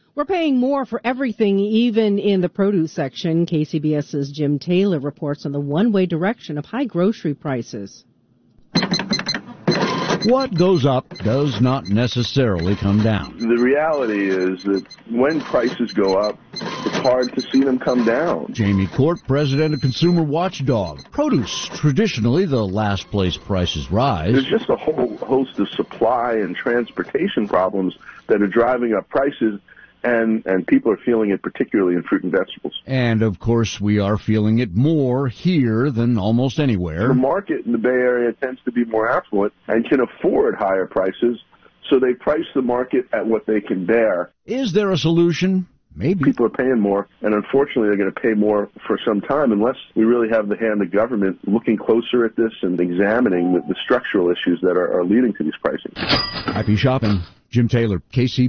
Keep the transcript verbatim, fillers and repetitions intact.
We're paying more for everything, even in the produce section. KCBS's Jim Taylor reports on the one-way direction of high grocery prices. What goes up does not necessarily come down. The reality is that when prices go up, it's hard to see them come down. Jamie Court, president of Consumer Watchdog. Produce, traditionally the last place prices rise. There's just a whole host of supply and transportation problems that are driving up prices, and, and people are feeling it particularly in fruit and vegetables. And, of course, we are feeling it more here than almost anywhere. The market in the Bay Area tends to be more affluent and can afford higher prices, so they price the market at what they can bear. Is there a solution? Maybe. People are paying more, and unfortunately they're going to pay more for some time unless we really have the hand of government looking closer at this and examining the, the structural issues that are, are leading to these pricing. Happy shopping. Jim Taylor, K C B S.